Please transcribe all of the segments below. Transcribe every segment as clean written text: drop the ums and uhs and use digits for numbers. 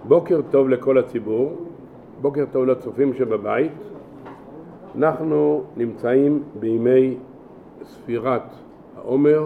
בוקר טוב לכל הציבור, בוקר טוב לצופים שבבית. אנחנו נמצאים בימי ספירת העומר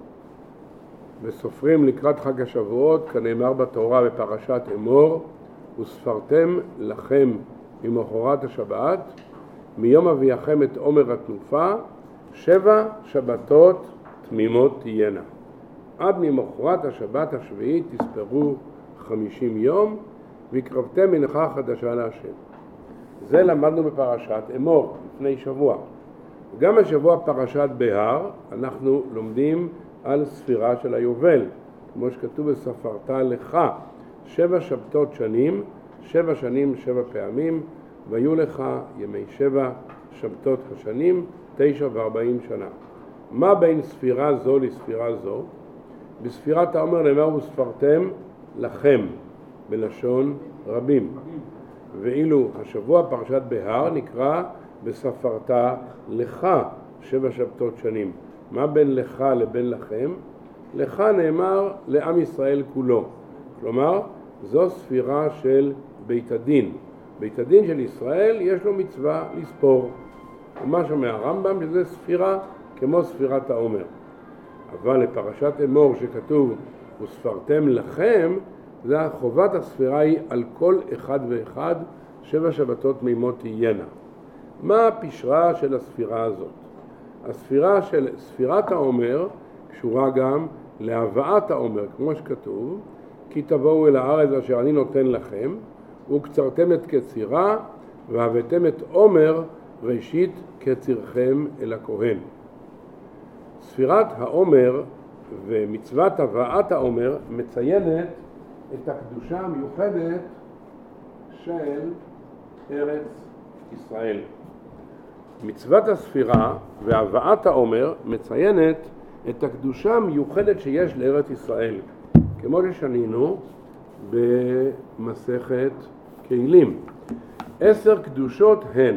וסופרים לקראת חג השבועות, כנאמר בתורה בפרשת אמור, וספרתם לכם ממחרת השבת, מיום אביכם את עומר התנופה, 7 שבתות תמימות תהיינה. עד ממחרת השבת השביעית תספרו 50 יום, והקרבתם מנחה חדשה להשם. זה למדנו בפרשת אמור לפני שבוע. גם השבוע פרשת בהר אנחנו לומדים על ספירה של היובל, כמו שכתוב בספרת לך 7 שבתות שנים, 7 שנים 7 פעמים, והיו לך ימי 7 שבתות השנים, 49 שנה. מה בין ספירה זו לספירה זו? בספירת העומר נאמר וספרתם לכם בלשון רבים, ואילו השבוע פרשת בהר נקרא בספרת לך 7 שבתות שנים. מה בין לך לבין לכם? לך נאמר לעם ישראל כולו, כלומר זו ספירה של בית הדין. בית הדין של ישראל יש לו מצווה לספור, ומה שאומר הרמב"ם שזה ספירה כמו ספירת העומר. אבל לפרשת אמור שכתוב וספרתם לכם, זה חובת הספירה היא על כל אחד ואחד 7 שבתות תמימות תהיינה. מה הפשרה של הספירה הזאת? הספירה של ספירת העומר קשורה גם להבאת העומר, כמו שכתוב, כי תבואו אל הארץ אשר אני נותן לכם, וקצרתם את קצירה, והבאתם את עומר ראשית קצירכם אל הכהן. ספירת העומר ומצוות הבאת העומר מציינת את הקדושה המיוחדת של ארץ ישראל. מצוות הספירה והבאת העומר מציינת את הקדושה המיוחדת שיש לארץ ישראל, כמו ששנינו במסכת כלים. 10 קדושות הן.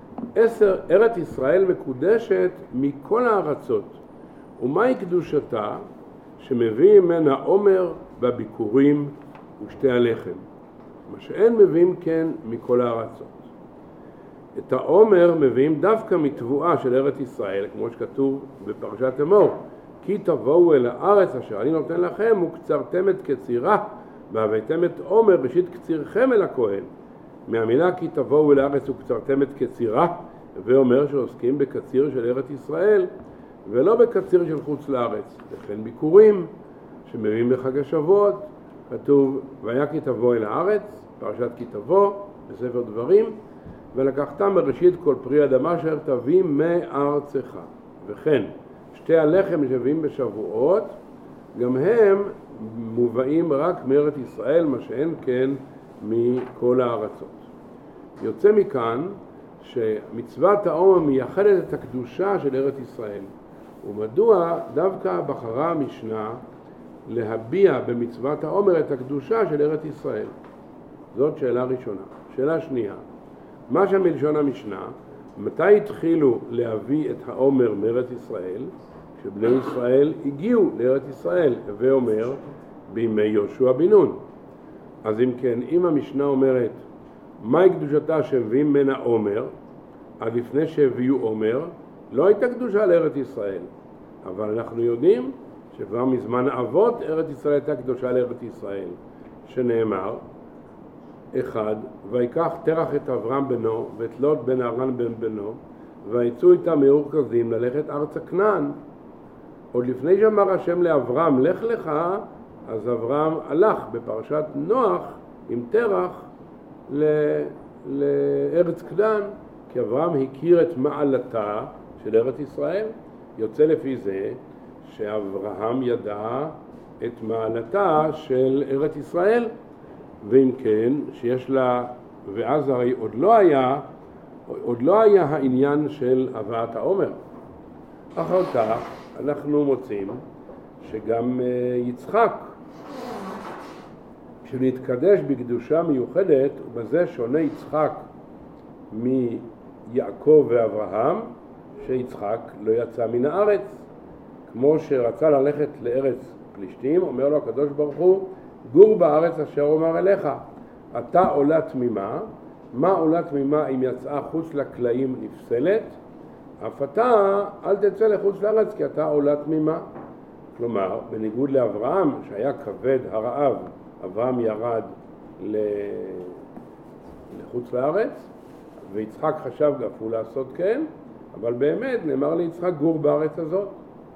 ארץ ישראל מקודשת מכל הארצות. ומהי קדושתה? שמביא ממנה עומר בביקורים ושתי הלחם, מה שאין מביאים כן מכל הארצות. את העומר מביאים דווקא מתבואה של ארץ ישראל, כמו שכתוב בפרשת אמור, כי תבואו אל הארץ אשר אני נותן לכם וקצרתם את קצירה, והבאתם את עומר ראשית קצירכם אל הכהן. מהמילה כי תבואו אל הארץ וקצרתם את קצירה, ואומר שעוסקים בקציר של ארץ ישראל ולא בקציר של חוץ לארץ. לכן ביקורים שמביאים בחג השבועות, כתוב והיה כי תבוא אל הארץ, פרשת כי תבוא בספר דברים, ולקחתם בראשית כל פרי אדמה אשר תביא מארצך. וכן שתי הלחם שמביאים בשבועות גם הם מובאים רק מארץ ישראל, מה שאין כן מכל הארצות. יוצא מכאן שמצוות העומר מייחדת את הקדושה של ארץ ישראל. ומדוע דווקא בחרה המשנה להביע במצוות העומר את הקדושה של ארץ ישראל? זאת שאלה ראשונה. שאלה שנייה, מה שמלשון המשנה, מתי התחילו להביא את העומר מארץ ישראל? כשבני ישראל הגיעו לארץ ישראל, ואומר בימי יהושע בן נון. אז אם כן, אם המשנה אומרת מהי קדושתה שהביאים ממנה עומר, אז לפני שהביאו עומר לא הייתה קדושה לארץ ישראל, אבל אנחנו יודעים שכבר מזמן אבות ארץ ישראל הייתה קדושה לארץ ישראל, שנאמר 1, ויקח תרח את אברהם בנו ואת לוט בן הרן בן בנו, ויצאו איתם מאור כזים ללכת ארץ כנען. עוד לפני שאמר השם לאברהם לך לך, אז אברהם הלך בפרשת נוח עם תרח לארץ כנען, כי אברהם הכיר את מעלתה של ארץ ישראל. יוצא לפי זה שאברהם ידע את מעלתה של ארץ ישראל, ואם כן שיש לה, ואז הרי עוד לא היה העניין של הבאת העומר. אחר כך אנחנו מוצאים שגם יצחק שנתקדש בקדושה מיוחדת, ובזה שונה יצחק מיעקב ואברהם, שיצחק לא יצא מן הארץ, כמו שרצה ללכת לארץ פלישתים, אומר לו הקדוש ברוך הוא גור בארץ אשר אומר אליך, אתה עולה תמימה. מה עולה תמימה אם יצאה חוץ לקלעים נפסלת? אף אתה אל תצא לחוץ לארץ כי אתה עולה תמימה. כלומר, בניגוד לאברהם שהיה כבד הרעב, אברהם ירד לחוץ לארץ, ויצחק חשב אף הוא לעשות כן, אבל באמת נאמר ליצחק גור בארץ הזאת.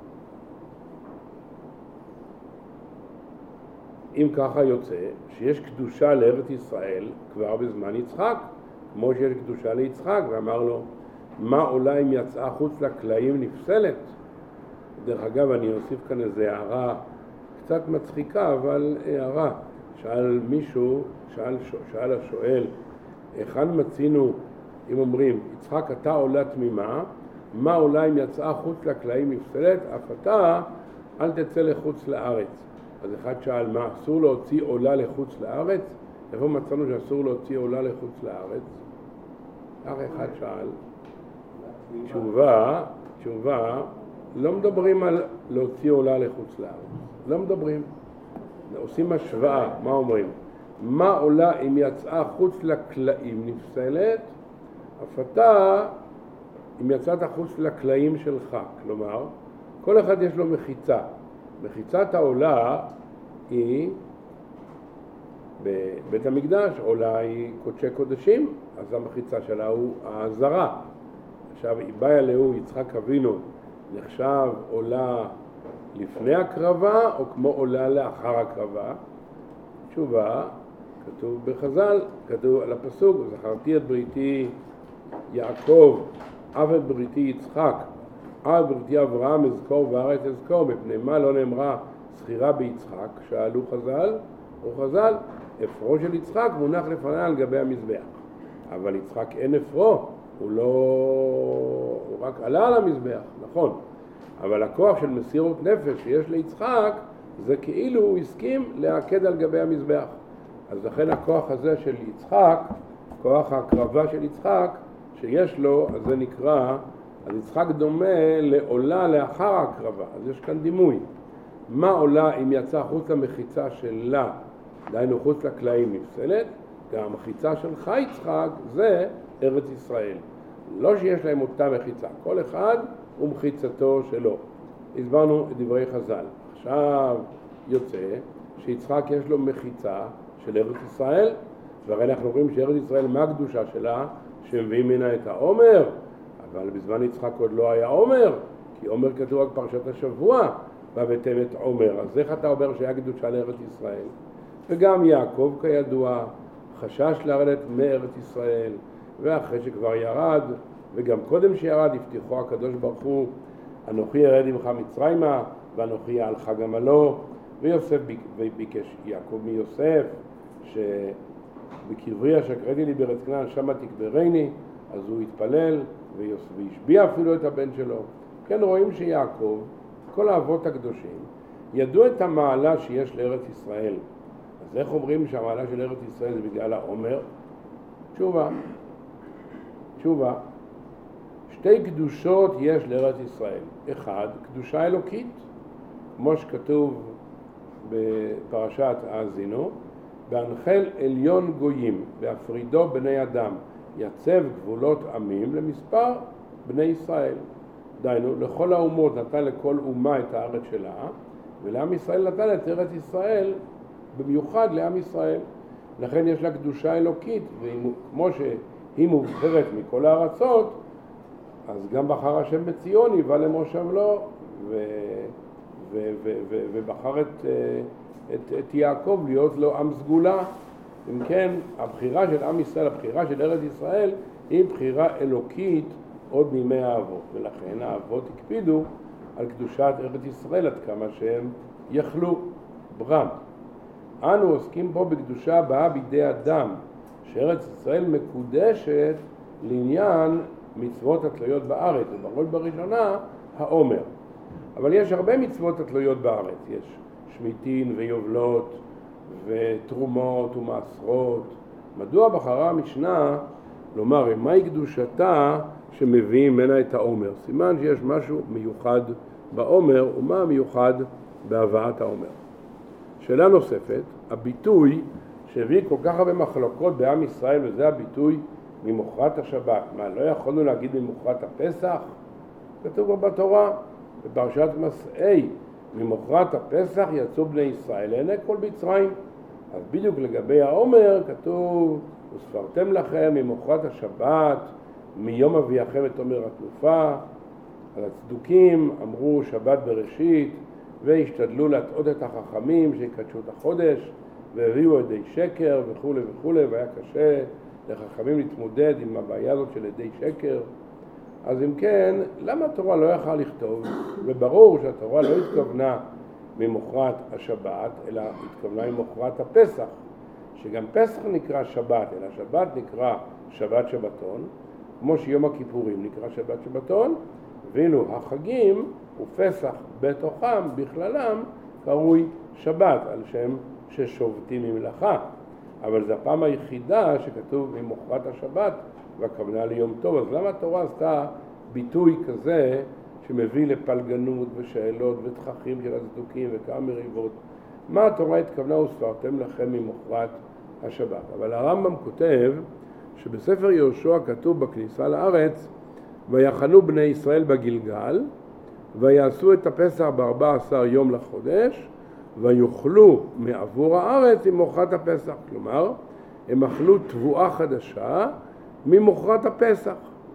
אם ככה יוצא שיש קדושה לארץ ישראל כבר בזמן יצחק, כמו שיש קדושה ליצחק, ואמר לו, מה עולה אם יצאה חוץ לקלעים נפסלת? דרך אגב, אני אוסיף כאן איזו הערה קצת מצחיקה, אבל הערה. שאל מישהו, שאל השואל, היכן מצינו, אם אומרים, יצחק אתה עולה תמימה, מה עולה אם יצאה חוץ לקלעים נפסלת? אף אתה אל תצא לחוץ לארץ. אז אחד שאל, מה, אסור להוציא עולה לחוץ לארץ? איפה מצאנו שאסור להוציא עולה לחוץ לארץ? כך אחד שאל. תשובה, לא מדברים על להוציא עולה לחוץ לארץ. לא מדברים. עושים השוואה, מה אומרים? מה עולה אם יצאה חוץ לקלעים נפסלת? אף אתה, אם יצאת חוץ לקלעים שלך. כלומר, כל אחד יש לו מחיצה. מחיצת העולה היא בבית המקדש, עולה היא קודשי קודשים, אז המחיצה שלה הוא העזרה. עכשיו, בא אלוהו יצחק אבינו, נחשב עולה לפני הקרבה או כמו עולה לאחר הקרבה? תשובה, כתוב בחז"ל, כתוב על הפסוק, זכרתי את בריתי יעקב, אף את בריתי יצחק, אף את בריתי אברהם אזכור וארץ אזכור, מפני מה לא נאמרה זכירה ביצחק? שאלו חז"ל, או חז"ל, אפרו של יצחק מונח לפניה על גבי המזבח. אבל יצחק אין אפרו, הוא רק עלה על המזבח, נכון. אבל הכוח של מסירות נפש שיש ליצחק, זה כאילו הוא הסכים להעקד על גבי המזבח. אז לכן הכוח הזה של יצחק, כוח ההקרבה של יצחק, שיש לו, אז זה נקרא, אז יצחק דומה לעולה לאחר ההקרבה. אז יש כאן דימוי. מה עולה אם יצא חוץ למחיצה שלה, דהיינו חוץ לקלעים נפסלת? גם המחיצה שלך יצחק זה ארץ ישראל. לא שיש להם אותה מחיצה, כל אחד הוא מחיצתו שלו. הסברנו את דברי חז"ל. עכשיו יוצא שיצחק יש לו מחיצה של ארץ ישראל, והרי אנחנו רואים שארץ ישראל מה הקדושה שלה? שמביאים ממנה את העומר, אבל בזמן יצחק עוד לא היה עומר, כי עומר כתוב רק פרשת השבוע, והבאתם את עומר. אז איך אתה אומר שהיה קדושה לארץ ישראל? וגם יעקב כידוע חשש לרדת מארץ ישראל, ואחרי שכבר ירד, וגם קודם שירד, הבטיחו הקדוש ברוך הוא, אנוכי ירד עמך מצרימה, ואנוכי אעלך גמלו, ויוסף ביקש יעקב מיוסף, שבקברי אשר קראתי לי בארץ כנען שמה תקברני, אז הוא התפלל, והשביע אפילו את הבן שלו. כן רואים שיעקב, כל האבות הקדושים, ידעו את המעלה שיש לארץ ישראל. אז איך אומרים שהמעלה של ארץ ישראל זה בגלל העומר? תשובה. שתי קדושות יש לארץ ישראל. אחד, קדושה אלוקית, כמו שכתוב בפרשת האזינו, בהנחל עליון גויים, בהפרידו בני אדם, יצב גבולות עמים למספר בני ישראל. דיינו, לכל האומות נתן לכל אומה את הארץ שלה, ולעם ישראל נתן את ארץ ישראל, במיוחד לעם ישראל. לכן יש לה קדושה אלוקית, וכמו שהיא מובחרת מכל הארצות, אז גם בחר השם בציון, היווה למושב לו, ובחר את יעקב להיות לו עם סגולה. אם כן, הבחירה של עם ישראל, הבחירה של ארץ ישראל, היא בחירה אלוקית עוד מימי האבות, ולכן האבות הקפידו על קדושת ארץ ישראל עד כמה שהם יכלו. ברם, אנו עוסקים פה בקדושה הבאה בידי אדם, שארץ ישראל מקודשת לעניין מצוות התלויות בארץ, ובראש בראשונה העומר. אבל יש הרבה מצוות התלויות בארץ, יש שמיטין ויובלות ותרומות ומעשרות. מדוע בחרה המשנה לומר מהי קדושתה שמביאים ממנה את העומר? סימן שיש משהו מיוחד בעומר, ומה מיוחד בהבאת העומר. שאלה נוספת, הביטוי שהביא כל כך הרבה מחלוקות בעם ישראל, וזה הביטוי ממוחרת השבת. מה, לא יכולנו להגיד ממוחרת הפסח? כתוב בתורה, בפרשת מסעי, ממוחרת הפסח יצאו בני ישראל לעיני כל מצרים. אז בדיוק לגבי העומר כתוב, וספרתם לכם ממוחרת השבת, מיום אביאכם את עומר התנופה. אז הצדוקים אמרו שבת בראשית, והשתדלו להטעות את החכמים שיקדשו את החודש, והביאו עדי שקר וכו' וכו', והיה קשה לחכמים להתמודד עם הבעיה הזאת של עדי שקר. אז אם כן, למה התורה לא יכלה לכתוב? וברור שהתורה לא התכוונה ממוחרת השבת, אלא התכוונה ממוחרת הפסח, שגם פסח נקרא שבת, אלא שבת נקרא שבת שבתון, כמו שיום הכיפורים נקרא שבת שבתון, ואילו החגים ופסח בתוכם, בכללם, קרוי שבת, על שם ששובתים ממלאכה. אבל זו הפעם היחידה שכתוב ממוחרת השבת, והכוונה ליום טוב. אז למה התורה עשתה ביטוי כזה שמביא לפלגנות ושאלות ותככים של הצדוקים וכמה מריבות? מה התורה התכוונה? וספרתם לכם ממוחרת השבת. אבל הרמב"ם כותב שבספר יהושע כתוב בכניסה לארץ, ויחנו בני ישראל בגלגל, ויעשו את הפסח ב14 יום לחודש, ויוכלו מעבור הארץ ממוחרת הפסח. כלומר, הם אכלו תבואה חדשה ממוחרת הפסח.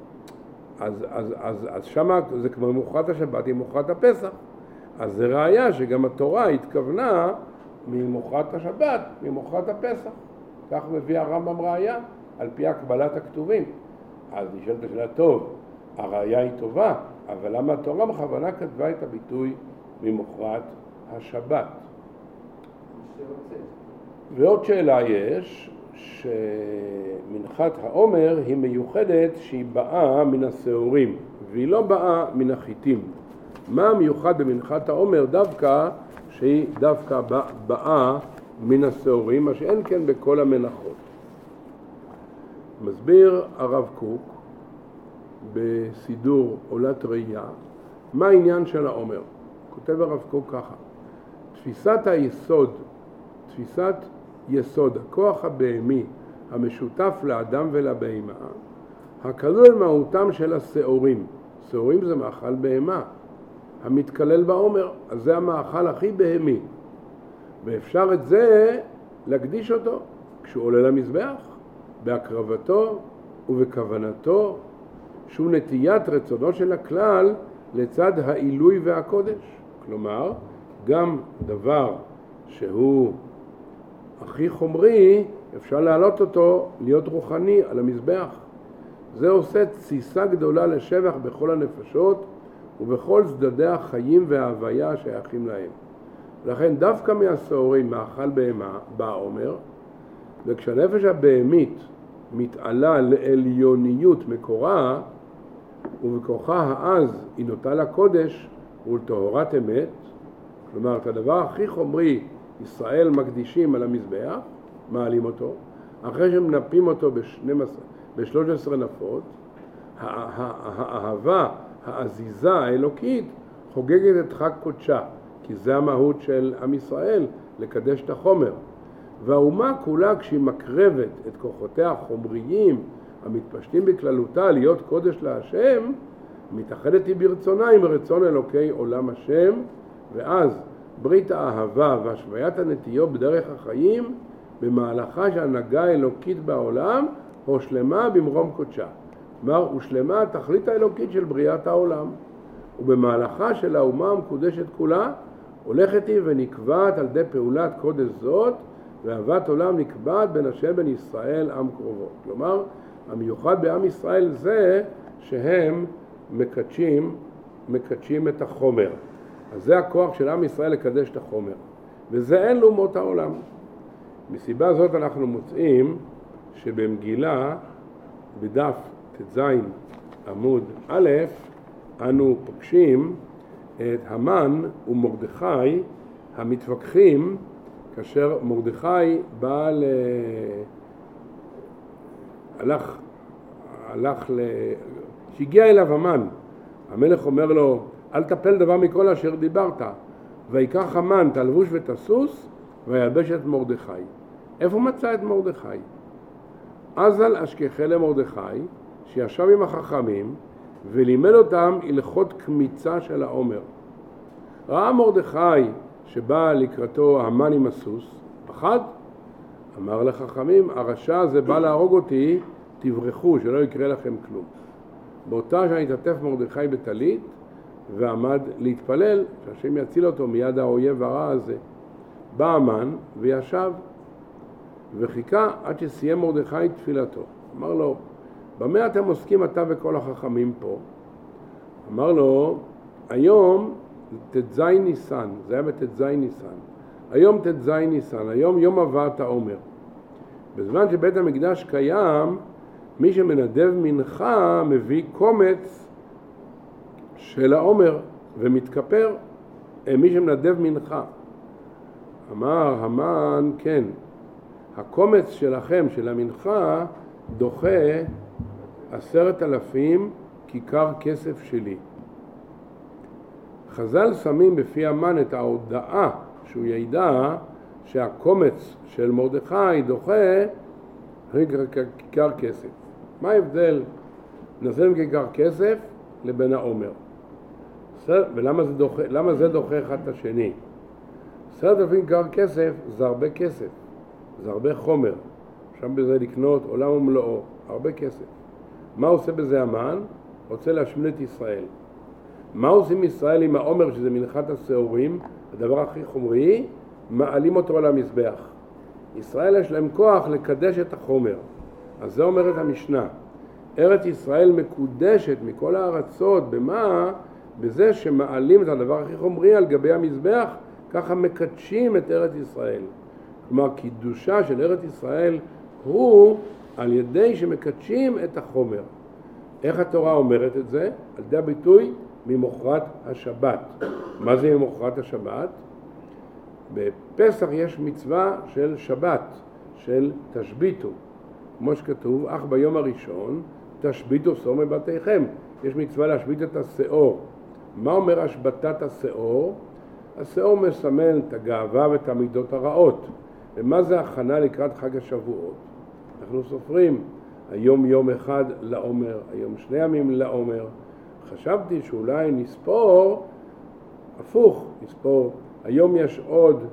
אז שמה זה כמו ממוחרת השבת עם ממוחרת הפסח. אז זה ראיה שגם התורה התכוונה ממוחרת השבת, ממוחרת הפסח. כך מביא הרמב"ם ראיה על פי הקבלת הכתובים. אז נשאלת השאלה, טוב, הראיה היא טובה, אבל למה התורה בכוונה כתבה את הביטוי ממוחרת השבת? ועוד שאלה יש, שמנחת העומר היא מיוחדת שהיא באה מן השעורים, והיא לא באה מן החיטים. מה המיוחד במנחת העומר? דווקא שהיא דווקא באה מן השעורים, מה שאין כן בכל המנחות. מסביר הרב קוק בסידור עולת ראייה מה העניין של העומר. כותב הרב קוק ככה: תפיסת יסוד הכוח הבהמי המשותף לאדם ולבהמה, הכלול מהותם של השעורים. שעורים זה מאכל בהמה המתכלל בעומר, אז זה המאכל הכי בהמי, ואפשר את זה להקדיש אותו כשהוא עולה למזבח, בהקרבתו ובכוונתו, שהוא נטיית רצונו של הכלל לצד העילוי והקודש. כלומר, גם דבר שהוא הכי חומרי, אפשר להעלות אותו להיות רוחני על המזבח. זה עושה תסיסה גדולה לשבח בכל הנפשות ובכל צדדי החיים וההוויה השייכים להם. לכן דווקא מהשעורים מאכל בהמה בא העומר, וכשהנפש הבהמית מתעלה לעליוניות מקורה, ובכוחה העז היא נוטה לקודש ולטהרת אמת, כלומר את הדבר הכי חומרי ישראל מקדישים על המזבח, מעלים אותו, אחרי שמנפים אותו ב-13 נפות, האהבה, העזיזה האלוקית חוגגת את חג קודשה, כי זה המהות של עם ישראל, לקדש את החומר. והאומה כולה כשהיא מקרבת את כוחותיה החומריים המתפשטים בכללותה להיות קודש להשם, מתאחדת היא ברצונה עם רצון אלוקי עולם השם, ואז ברית האהבה והשוויית הנטיות בדרך החיים במהלכה שהנהגה האלוקית בעולם הושלמה במרום קודשה. כלומר, הושלמה התכלית האלוקית של בריאת העולם, ובמהלכה של האומה המקודשת כולה הולכת היא ונקבעת על ידי פעולת קודש זאת, ואהבת עולם נקבעת בין השם בין ישראל עם קרובו. כלומר, המיוחד בעם ישראל זה שהם מקדשים את החומר. אז זה הכוח של עם ישראל לקדש את החומר, וזה אין לאומות העולם. מסיבה זאת אנחנו מוצאים שבמגילה בדף ט"ז עמוד א' אנו פוגשים את המן ומרדכי המתווכחים, כאשר מרדכי שהגיע אליו המן, המלך אומר לו, אל תפל דבר מכל אשר דיברת, ויקח המן תלבוש ותסוס וילבש את מרדכי. איפה מצא את מרדכי? אזל אשכחי למרדכי, שישב עם החכמים ולימד אותם הלכות קמיצה של העומר. ראה מרדכי שבא לקראתו המן עם הסוס, פחד, אמר לחכמים, הרשע הזה בא להרוג אותי, תברחו, שלא יקרה לכם כלום. באותה שעה התעטף מרדכי בטלית ועמד להתפלל שהשם יציל אותו מיד האויב הרע הזה. בא המן וישב וחיכה עד שסיים מרדכי תפילתו. אמר לו, במה אתם עוסקים אתה וכל החכמים פה? אמר לו, היום ט"ז ניסן, זה היה בט"ז ניסן. היום ט"ז ניסן, היום יום הבאת העומר. בזמן שבית המקדש קיים, מי שמנדב מנחה מביא קומץ של העומר ומתכפר, מי שמנדב מנחה. אמר המן, כן, הקומץ שלכם, של המנחה, דוחה 10,000 כיכר כסף שלי. חז"ל שמים בפי המן את ההודעה שהוא ידע שהקומץ של מרדכי דוחה כיכר כסף. מה ההבדל בין כיכר כסף לבין העומר? ולמה זה דוחה אחד את השני? 10,000 כיכר כסף זה הרבה כסף, זה הרבה חומר. שם בזה לקנות עולם ומלואו, הרבה כסף. מה עושה בזה המן? רוצה להשמיד את ישראל. מה עושים ישראל עם העומר, שזה מנחת השעורים, הדבר הכי חומרי? מעלים אותו על המזבח. ישראל יש להם כוח לקדש את החומר. אז זה אומרת המשנה. ארץ ישראל מקודשת מכל הארצות, במה? בזה שמעלים את הדבר הכי חומרי על גבי המזבח, ככה מקדשים את ארץ ישראל. כלומר, קידושה של ארץ ישראל הוא על ידי שמקדשים את החומר. איך התורה אומרת את זה? על ידי הביטוי ממוחרת השבת. מה זה ממוחרת השבת? בפסח יש מצווה של שבת, של תשביתו. כמו שכתוב, אך ביום הראשון תשביתו שור מבתיכם. יש מצווה להשבית את השאור. מה אומר השבתת השאור? השאור מסמל את הגאווה ואת המידות הרעות. ומה זה הכנה לקראת חג השבועות? אנחנו סופרים היום יום אחד לעומר, היום 2 ימים לעומר. חשבתי שאולי נספור הפוך, נספור היום יש עוד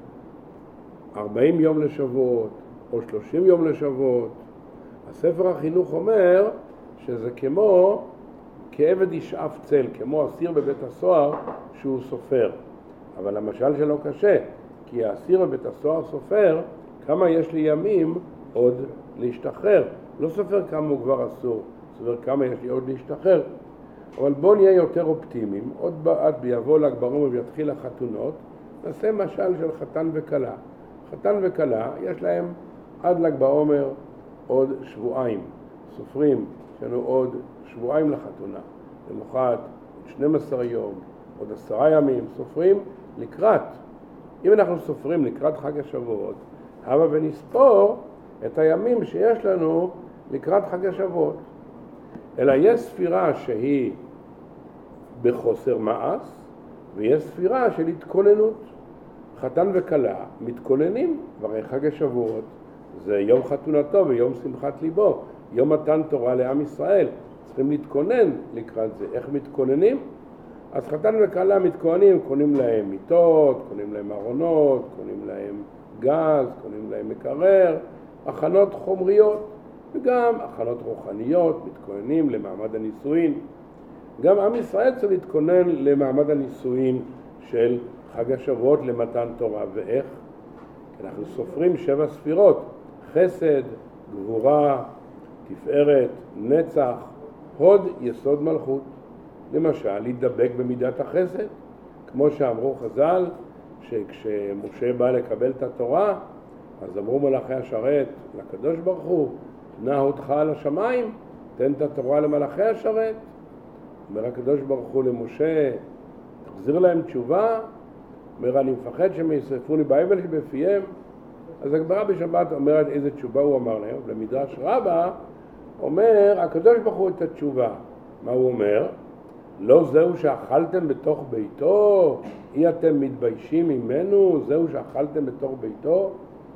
40 יום לשבועות או 30 יום לשבועות. הספר החינוך אומר שזה כמו כעבד ישאף צל, כמו אסיר בבית הסוהר שהוא סופר. אבל המשל שלו קשה, כי האסיר בבית הסוהר סופר כמה יש לי ימים עוד להשתחרר. לא סופר כמה הוא כבר אסור, סופר כמה יש לי עוד להשתחרר. אבל בואו נהיה יותר אופטימיים. עוד בעד ביבוא ל"ג בעומר ויתחיל החתונות, נעשה משל של חתן וכלה. חתן וכלה יש להם עד ל"ג בעומר עוד שבועיים. סופרים, יש לנו עוד שבועיים לחתונה. למחרת 12 יום, עוד 10 ימים, סופרים לקראת. אם אנחנו סופרים לקראת חג השבועות, הבה ונספור את הימים שיש לנו לקראת חג השבועות. אלא יש ספירה שהיא בחוסר מעש, ויש ספירה של התכוננות. חתן וכלה מתכוננים, והרי חג השבועות זה יום חתונתו ויום שמחת ליבו, יום מתן תורה לעם ישראל. צריכים להתכונן לקראת זה. איך מתכוננים? אז חתן וכלה מתכוננים, קונים להם מיטות, קונים להם ארונות, קונים להם גז, קונים להם מקרר, הכנות חומריות, וגם הכנות רוחניות, מתכוננים למעמד הנישואין. גם עם ישראל צריך להתכונן למעמד הנישואין של חג השבועות למתן תורה. ואיך? אנחנו סופרים 7 ספירות, חסד, גבורה, תפארת, נצח, הוד, יסוד מלכות. למשל, להידבק במידת החסד, כמו שאמרו חז"ל, שכשמשה בא לקבל את התורה, אז אמרו מלאכי השרת לקדוש ברוך הוא, נע הודך על השמיים, תן את התורה למלאכי השרת. אומר הקדוש ברוך הוא למשה, תחזיר להם תשובה. אומר, אני מפחד שהם ישרפוני באבל שבפיהם. אז הגמרא בשבת אומרת איזה תשובה הוא אמר להם. למדרש רבה אומר הקדוש ברוך הוא את התשובה. מה הוא אומר? לא זהו שאכלתם בתוך ביתו? אי אתם מתביישים ממנו? זהו שאכלתם בתוך ביתו?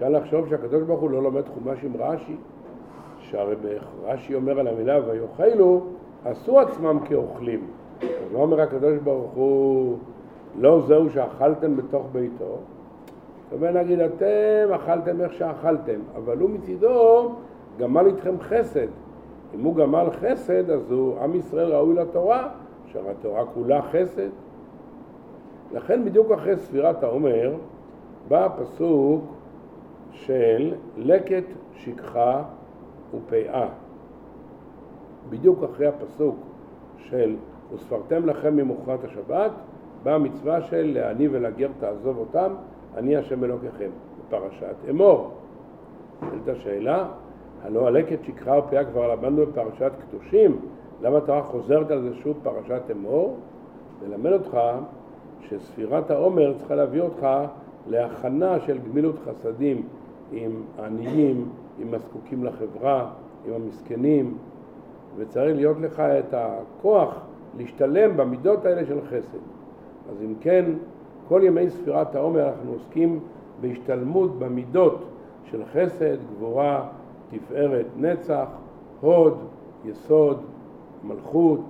אפשר לחשוב שהקדוש ברוך הוא לא לומד חומש עם רש"י, שהרי רש"י אומר על המילה ויאכלו, עשו עצמם כאוכלים. אז לא אומר הקדוש ברוך הוא, לא זהו שאכלתם בתוך ביתו, זאת אומרת להגיד אתם אכלתם איך שאכלתם, אבל הוא מצידו גמל איתכם חסד. אם הוא גמל חסד, אז עם ישראל ראוי לתורה, שהתורה כולה חסד. לכן בדיוק אחרי ספירת העומר בא הפסוק של לקט שכחה ופאה. בדיוק אחרי הפסוק של וספרתם לכם ממוחרת השבת באה המצווה של לעני ולגר תעזוב אותם, אני השם אלוקיכם, בפרשת אמור. את השאלה, הלא הלקט שכחה ופאה כבר למדנו בפרשת קדושים, למה התורה חוזרת על זה שוב פרשת אמור? ולמד אותך שספירת העומר צריכה להביא אותך להכנה של גמילות חסדים עם העניים, עם הזקוקים לחברה, עם המסכנים, וצריך להיות לך את הכוח להשתלם במידות האלה של חסד. אז אם כן, כל ימי ספירת העומר אנחנו עוסקים בהשתלמות במידות של חסד, גבורה, תפארת, נצח, הוד, יסוד, מלכות.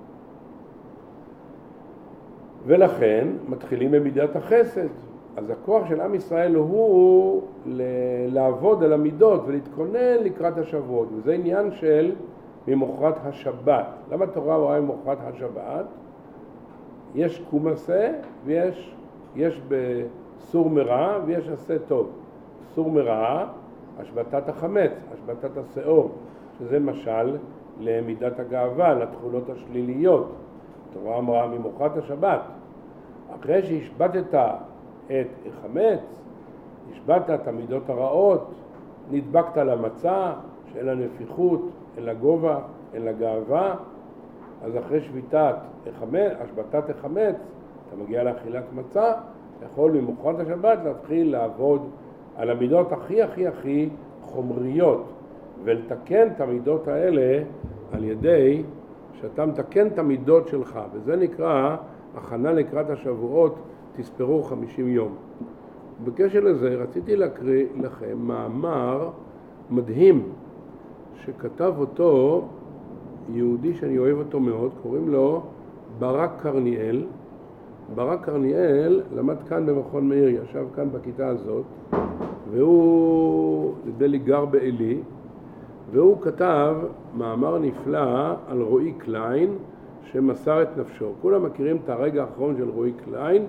ולכן מתחילים במידת החסד. אז הכוח של עם ישראל הוא לעבוד על המידות ולהתכונן לקראת השבועות. וזה עניין של ממוחרת השבת. למה התורה רואה ממוחרת השבת? יש קום עשה ויש בסור מרע ויש עשה טוב. סור מרע, השבתת החמץ, השבתת השאור, שזה משל למידת הגאווה, לתכונות השליליות. התורה אמרה ממוחרת השבת. אחרי שהשבתת את החמץ, השבתת את המידות הרעות, נדבקת למצה, שאין לה נפיחות, אין לה גובה, אין לה גאווה, אז אחרי השבתת החמץ, אתה מגיע לאכילת מצה, אתה יכול ממוחרת השבת להתחיל לעבוד על המידות הכי חומריות, ולתקן את המידות האלה על ידי שאתה מתקן את המידות שלך, וזה נקרא הכנה לקראת השבועות, תספרו 50 יום. בקשר לזה רציתי להקריא לכם מאמר מדהים שכתב אותו יהודי שאני אוהב אותו מאוד, קוראים לו ברק קרניאל. ברק קרניאל למד כאן במכון מאיר, ישב כאן בכיתה הזאת, והוא נדמה לי גר בעלי, והוא כתב מאמר נפלא על רועי קליין שמסר את נפשו. כולם מכירים את הרגע האחרון של רועי קליין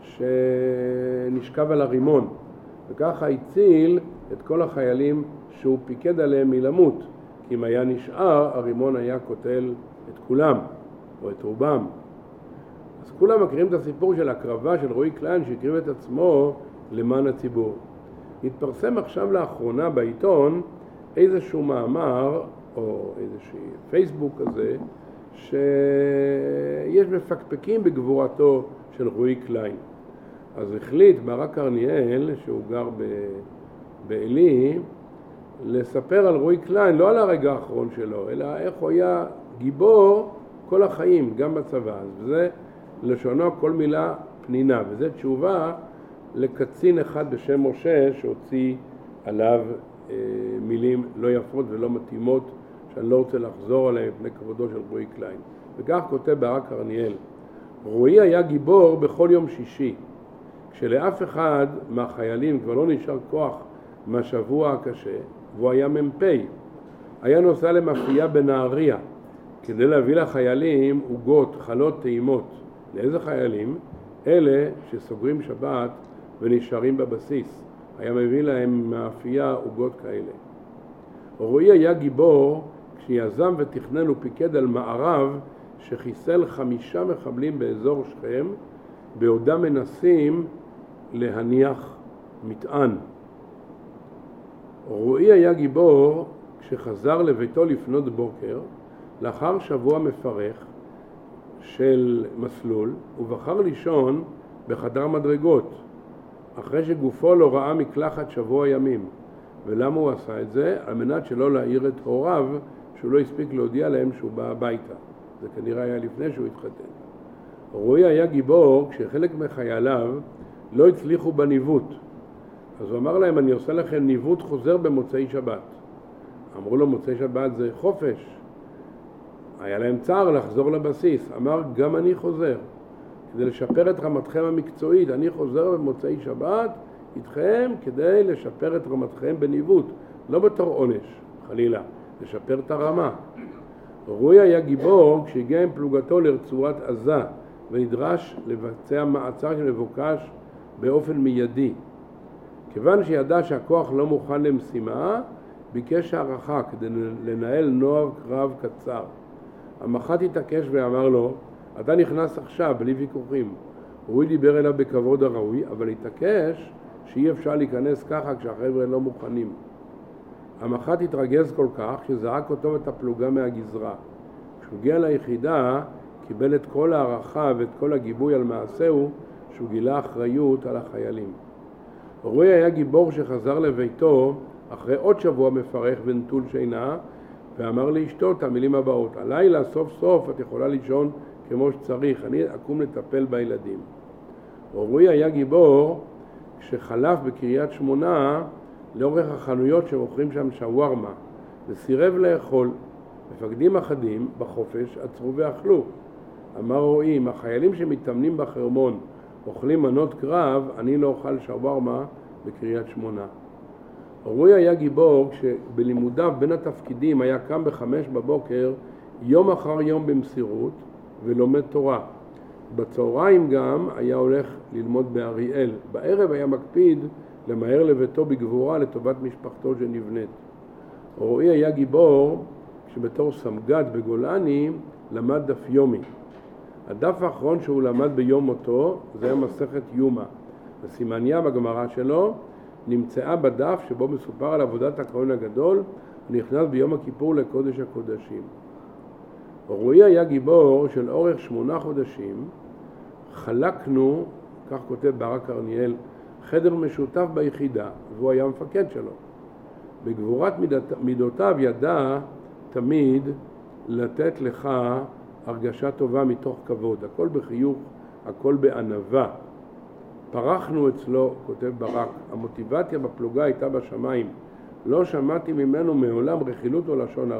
שנשכב על הרימון, וככה הציל את כל החיילים שהוא פיקד עליהם מלמות, כי אם היה נשאר הרימון היה קוטל את כולם או את רובם. אז כולם מכירים את הסיפור של הקרבה של רועי קליין שהקריב את עצמו למען הציבור. התפרסם עכשיו לאחרונה בעיתון איזשהו מאמר או איזשהו פייסבוק כזה שיש מפקפקים בגבורתו של רועי קליין. אז החליט ברק קרניאל שהוא גר בעלי לספר על רועי קליין, לא על הרגע האחרון שלו, אלא איך הוא היה גיבור כל החיים, גם בצבא. וזה לשונו כל מילה פנינה, וזה תשובה לקצין אחד בשם משה שהוציא עליו מילים לא יפות ולא מתאימות, שאני לא רוצה לחזור עליהם לפני כבודו של רועי קליין. וכך כותב ברק קרניאל: רועי היה גיבור בכל יום שישי, כשלאף אחד מהחיילים כבר לא נשאר כוח מהשבוע הקשה, והוא היה מ"פ. היה נוסע למאפייה בנהריה כדי להביא לחיילים עוגות, חלות, טעימות. לאיזה חיילים? אלה שסוגרים שבת ונשארים בבסיס. היה מביא להם מאפייה עוגות כאלה. רועי היה גיבור כשיזם ותכנן ופיקד על מערב שחיסל 5 מחבלים באזור שכם בעודם מנסים להניח מטען. רועי היה גיבור כשחזר לביתו לפנות בוקר לאחר שבוע מפרך של מסלול, ובחר לישון בחדר מדרגות אחרי שגופו לא ראה מקלחת שבוע ימים. ולמה הוא עשה את זה? על מנת שלא להעיר את הוריו שהוא לא הספיק להודיע להם שהוא בא הביתה. זה כנראה היה לפני שהוא התחתן. רועי היה גיבור כשחלק מחייליו לא הצליחו בניווט, אז הוא אמר להם, אני עושה לכם ניווט חוזר במוצאי שבת. אמרו לו, מוצאי שבת זה חופש. היה להם צער לחזור לבסיס. אמר, גם אני חוזר. כדי לשפר את רמתכם המקצועית, אני חוזר במוצאי שבת איתכם כדי לשפר את רמתכם בניווט, לא בתור עונש, חלילה, לשפר את הרמה. רועי היה גיבור כשהגיע עם פלוגתו לרצועת עזה ונדרש לבצע מעצר שמבוקש באופן מיידי. כיוון שידע שהכוח לא מוכן למשימה, ביקש הערכה כדי לנהל נוער קרב קצר. המח"ט התעקש ואמר לו, אתה נכנס עכשיו בלי ויכוחים. רועי דיבר אליו בכבוד הראוי, אבל התעקש שאי אפשר להיכנס ככה כשהחבר'ה לא מוכנים. המח"ט התרגז כל כך שזרק אותו ואת הפלוגה מהגזרה. כשהוא הגיע ליחידה, קיבל את כל הערכה ואת כל הגיבוי על מעשהו, שהוא גילה אחריות על החיילים. רועי היה גיבור שחזר לביתו אחרי עוד שבוע מפרך ונטול שינה, ואמר לאשתו את המילים הבאות, הלילה סוף סוף את יכולה לישון כמו שצריך, אני אקום לטפל בילדים. רועי היה גיבור כשחלף בקריית שמונה לאורך החנויות שמוכרים שם שווארמה, וסירב לאכול. מפקדים אחדים בחופש עצרו ואכלו. אמר רועי, אם החיילים שמתאמנים בחרמון אוכלים מנות קרב, אני לא אוכל שווארמה בקריית שמונה. רועי היה גיבור כשבלימודיו בין התפקידים היה קם ב5 בבוקר יום אחר יום במסירות ולומד תורה. בצהריים גם היה הולך ללמוד באריאל. בערב היה מקפיד למהר לביתו בגבורה לטובת משפחתו שנבנית. רועי היה גיבור כשבתור סמג"ד בגולני למד דף יומי. הדף האחרון שהוא למד ביום מותו זה היה מסכת יומא. הסימניה בגמרא שלו נמצאה בדף שבו מסופר על עבודת הכהן הגדול, נכנס ביום הכיפור לקודש הקודשים. רועי היה גיבור של אורך 8 חודשים, חלקנו, כך כותב ברק ארניאל, חדר משותף ביחידה, והוא היה המפקד שלו. בגבורת מידותיו ידע תמיד לתת לך הרגשה טובה מתוך כבוד, הכל בחיוך, הכל בענווה. פרחנו אצלו, כותב ברק, המוטיבציה בפלוגה הייתה בשמיים. לא שמעתי ממנו מעולם רכילות או לשון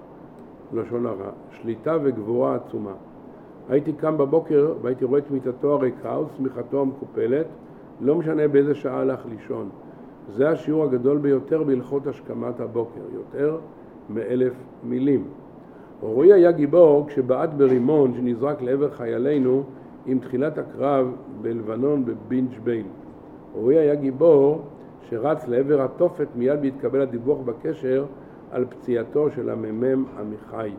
הרע, שליטה וגבורה עצומה. הייתי קם בבוקר והייתי רואה את מיטתו הריקה ושמיכתו המקופלת, לא משנה באיזה שעה הלך לישון. זה השיעור הגדול ביותר בהלכות השכמת הבוקר, יותר מ1000 מילים. רועי היה גיבור כשבעט ברימון שנזרק לעבר חיילינו עם תחילת הקרב בלבנון בבינג' ביין. רועי היה גיבור שרץ לעבר התופת מיד בהתקבל הדיווח בקשר על פציעתו של המ"מ עמיחי.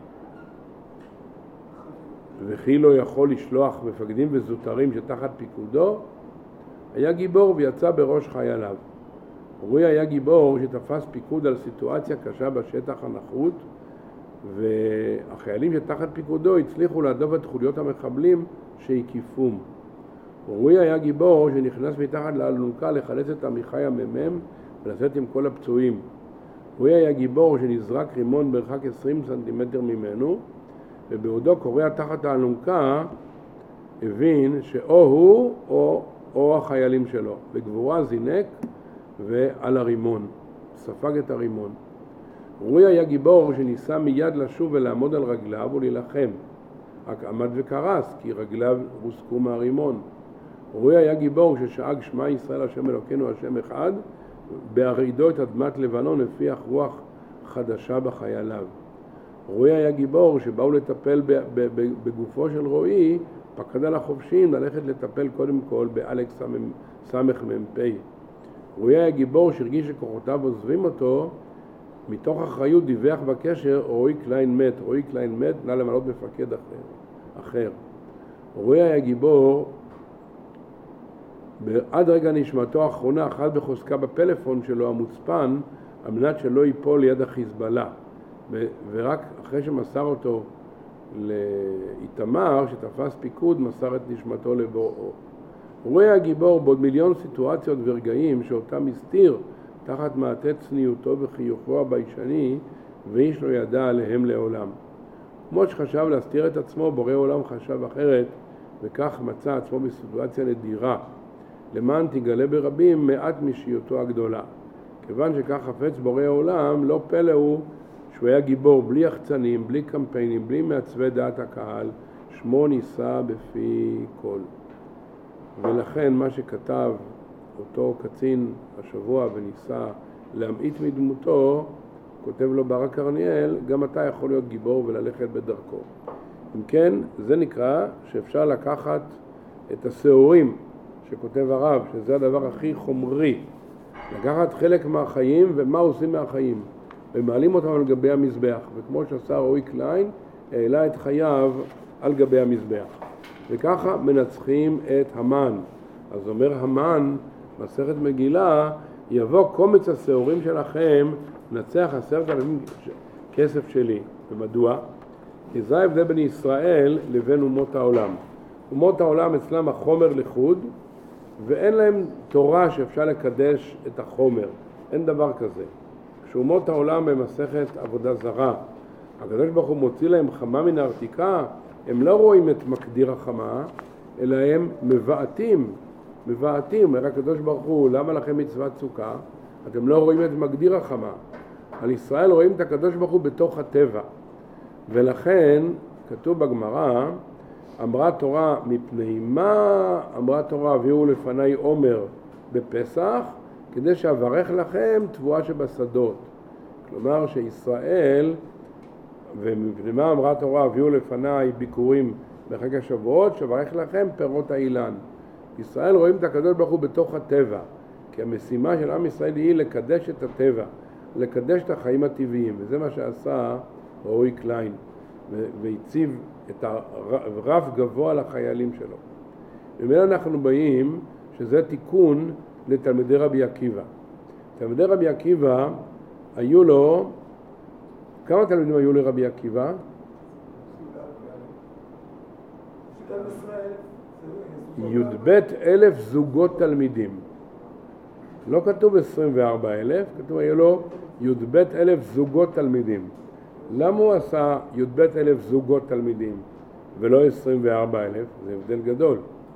וכי לא יכול לשלוח מפקדים וזוטרים שתחת פיקודו, היה גיבור ויצא בראש חייליו. רועי היה גיבור שתפס פיקוד על סיטואציה קשה בשטח הנחות, והחיילים שתחת פיקודו הצליחו להדוף את חוליות המחבלים שהקיפום. רועי היה גיבור שנכנס מתחת לאלונקה לחלץ את עמיחי המ"מ ולצאת עם כל הפצועים. רועי היה גיבור שנזרק רימון מרחק 20 סנטימטר ממנו, ובעודו קורע תחת האלונקה הבין שאו הוא או החיילים שלו. בגבורה זינק ועל הרימון, ספג את הרימון. רועי היה גיבור שניסה מיד לשוב ולעמוד על רגליו ולהילחם. רק עמד וקרס כי רגליו רוסקו מהרימון. רועי היה גיבור ששאג שמע ישראל השם אלוקינו השם אחד, בהרעידו את אדמת לבנון הפיח רוח חדשה בחייליו. רועי היה גיבור שבאו לטפל בגופו של רועי, פקד על החופשים ללכת לטפל קודם כל באלכס סמך מ"פ. רועי היה גיבור שהרגיש שכוחותיו עוזבים אותו, מתוך אחריות דיווח בקשר, רועי קליין מת, נא למנות מפקד אחר. רועי היה גיבור, עד רגע נשמתו האחרונה, אכל בחוזקה בפלאפון שלו המוצפן, על מנת שלא ייפול ליד החיזבאללה. ורק אחרי שמסר אותו לאיתמר, שתפס פיקוד, מסר את נשמתו לבוראו. רועי היה גיבור בעוד מיליון סיטואציות ורגעים שאותם הסתיר תחת מעטה צניעותו וחיוכו הביישני, ואיש לא ידע עליהם לעולם. כמו שחשב להסתיר את עצמו, בורא עולם חשב אחרת, וכך מצא עצמו בסיטואציה נדירה. למען תגלה ברבים מעט משיעותו הגדולה. כיוון שכך חפץ בורא העולם, לא פלא הוא שהוא היה גיבור בלי יחצנים, בלי קמפיינים, בלי מעצבי דעת הקהל, שמו נישא בפי כל. ולכן מה שכתב אותו קצין השבוע וניסה להמעיט מדמותו, כותב לו ברק קרניאל, גם אתה יכול להיות גיבור וללכת בדרכו. אם כן, זה נקרא שאפשר לקחת את השעורים שכותב הרב, שזה הדבר הכי חומרי, לקחת חלק מהחיים ומה עושים מהחיים, ומעלים אותם על גבי המזבח, וכמו שעשה רועי קליין, העלה את חייו על גבי המזבח. וככה מנצחים את המן. אז אומר המן, מסכת מגילה, יבוא קומץ השעורים שלכם, נצח 10,000 כסף שלי. ומדוע? כי זה ההבדל בין ישראל לבין אומות העולם. אומות העולם אצלם החומר לחוד, ואין להם תורה שאפשר לקדש את החומר. אין דבר כזה. כשאומות העולם במסכת עבודה זרה, הקדוש ברוך הוא מוציא להם חמה מן הארתיקה, הם לא רואים את מקדיר החמה, אלא הם מבעתים. אומר הקדוש ברוך הוא, למה לכם מצוות סוכה? אתם לא רואים את מקדיר החמה. על ישראל רואים את הקדוש ברוך הוא בתוך הטבע. ולכן, כתוב בגמרא, אמרה תורה, מפני מה אמרה תורה, הביאו לפני עומר בפסח, כדי שאברך לכם תבואה שבשדות. כלומר שישראל, ומפני מה אמרה תורה, הביאו לפני ביקורים בחג השבועות, שאברך לכם פירות האילן. ישראל רואים את הקדוש ברוך הוא בתוך הטבע, כי המשימה של עם ישראל היא לקדש את הטבע, לקדש את החיים הטבעיים, וזה מה שעשה רועי קליין, והציב את הרף גבוה לחיילים שלו. ומאלה אנחנו באים שזה תיקון לתלמידי רבי עקיבא. תלמידי רבי עקיבא היו לו, כמה תלמידים היו לרבי עקיבא? י"ב 1,000 זוגות תלמידים. לא כתוב 24,000, כתוב היו לו י"ב 1,000 זוגות תלמידים. למה הוא עשה י"ב 1,000 זוגות תלמידים ולא 24,000? זה הבדל גדול.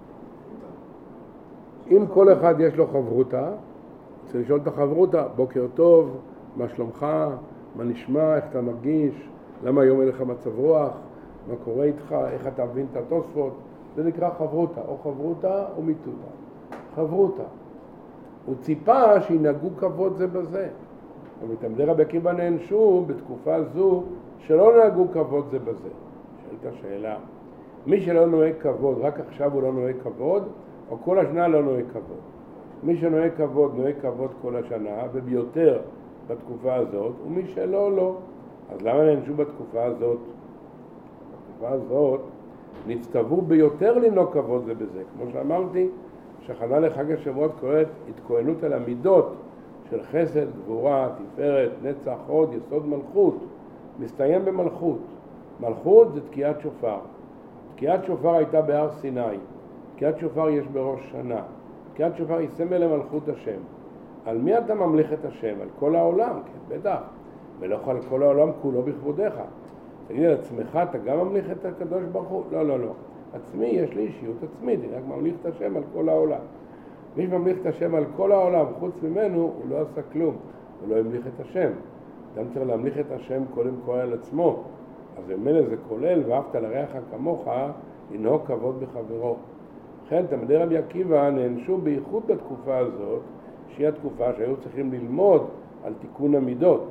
אם כל אחד יש לו חברותה, צריך לשאול את החברותה, בוקר טוב, מה שלומך, מה נשמע, איך אתה מרגיש, למה היום אין לך מצב רוח, מה קורה איתך, איך אתה מבין את התוספות. זה נקרא חברותה, או חברותה או מיתותה. חברותה. הוא ציפה שינהגו כבוד זה בזה. אבל תלמידי רבי עקיבא נענשו בתקופה זו שלא נהגו כבוד זה בזה. שאלת השאלה, מי שלא נוהג כבוד, רק עכשיו הוא לא נוהג כבוד, או כל השנה לא נוהג כבוד? מי שנוהג כבוד, נוהג כבוד כל השנה, וביותר בתקופה הזאת, ומי שלא, לא. אז למה נענשו בתקופה הזאת? בתקופה הזאת נצטוו ביותר לנהוג כבוד זה בזה. כמו שאמרתי, שחנה לחג השבועות קוראת התכוננות על המידות של חסד, גבורה, תפארת, נצח, הוד, יסוד מלכות, מסתיים במלכות. מלכות זה תקיעת שופר. תקיעת שופר הייתה בהר סיני. תקיעת שופר יש בראש שנה. תקיעת שופר היא סמל למלכות השם. על מי אתה ממליך את השם? על כל העולם, כן, בטח. ולא על כל העולם כולו בכבודיך. תגיד על עצמך, אתה גם ממליך את הקדוש ברוך הוא? לא, לא, לא. עצמי, יש לי אישיות עצמית, אני רק ממליך את השם על כל העולם. מי שממליך את השם על כל העולם, חוץ ממנו, הוא לא עשה כלום. הוא לא המליך את השם. אדם צריך להמליך את השם קודם כל על עצמו. אז במילא זה כולל, ואהבת לרעך כמוך, לנהוג כבוד בחברו. לכן, תלמידי רבי עקיבא נענשו בייחוד בתקופה הזאת, שהיא התקופה שהיו צריכים ללמוד על תיקון המידות.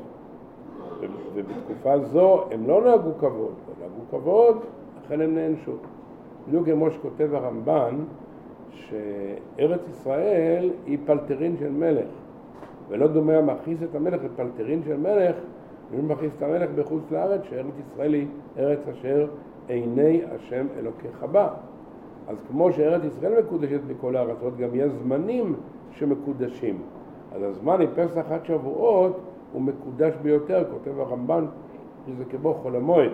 ובתקופה זו הם לא נהגו כבוד, לא נהגו כבוד, לכן הם נענשו. בדיוק כמו שכותב הרמב"ן, שארץ ישראל היא פלטרין של מלך, ולא דומה מכניס את המלך לפלטרין של מלך, ומי מכניס את המלך בחוץ לארץ, שארץ ישראל היא ארץ אשר עיני השם אלוקיך בה. אז כמו שארץ ישראל מקודשת בכל הארצות, גם יש זמנים שמקודשים. אז הזמן מפסח עד שבועות הוא מקודש ביותר, כותב הרמב"ן, שזה כמו חול המועד,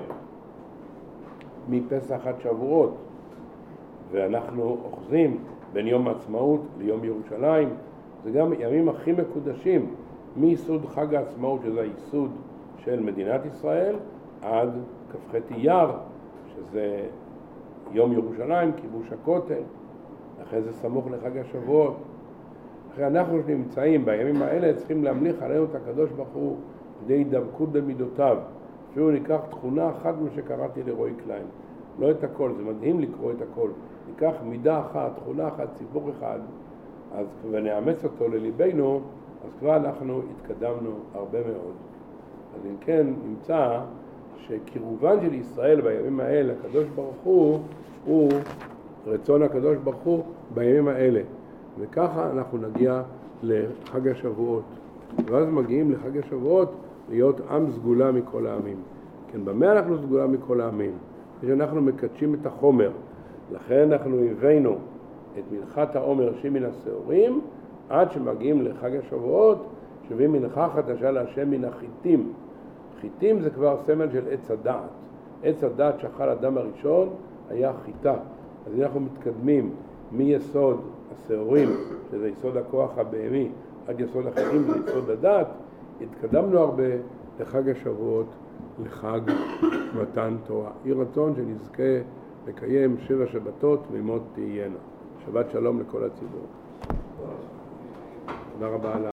מפסח עד שבועות. ואנחנו אוחזים בין יום העצמאות ליום ירושלים, זה גם ימים הכי מקודשים, מיסוד חג העצמאות, שזה היסוד של מדינת ישראל, עד כ"ח אייר, שזה יום ירושלים, כיבוש הכותל, אחרי זה סמוך לחג השבועות. אחרי אנחנו שנמצאים בימים האלה צריכים להמליך עלינו את הקדוש ברוך הוא כדי דבקות במידותיו. אפילו ניקח תכונה אחת מה שקראתי לרועי קליין, לא את הכל, זה מדהים לקרוא את הכל, ניקח מידה אחת, תכונה אחת, ציבור אחד, אז ונאמץ אותו לליבנו, אז כבר אנחנו התקדמנו הרבה מאוד. אז אם כן נמצא שקירובן של ישראל בימים האלה, הקדוש ברוך הוא רצון הקדוש ברוך הוא בימים האלה, וככה אנחנו נגיע לחג השבועות, ואז מגיעים לחג השבועות להיות עם סגולה מכל העמים. כן, במה אנחנו סגולה מכל העמים? כשאנחנו מקדשים את החומר, לכן אנחנו הבאנו את מנחת העומר שמן השעורים, עד שמגיעים לחג השבועות, שווים מנחה חדשה להשם מן החיטים. חיטים זה כבר סמל של עץ הדעת. עץ הדעת שאכל אדם הראשון היה חיטה. אז אנחנו מתקדמים מיסוד השעורים, שזה יסוד הכוח הבהמי, עד יסוד החיטים, זה יסוד הדעת. התקדמנו הרבה לחג השבועות, לחג מתן תורה. יהי רצון שנזכה לקיים 7 שבתות תמימות תהיינה. שבת שלום לכל הציבור. תודה רבה.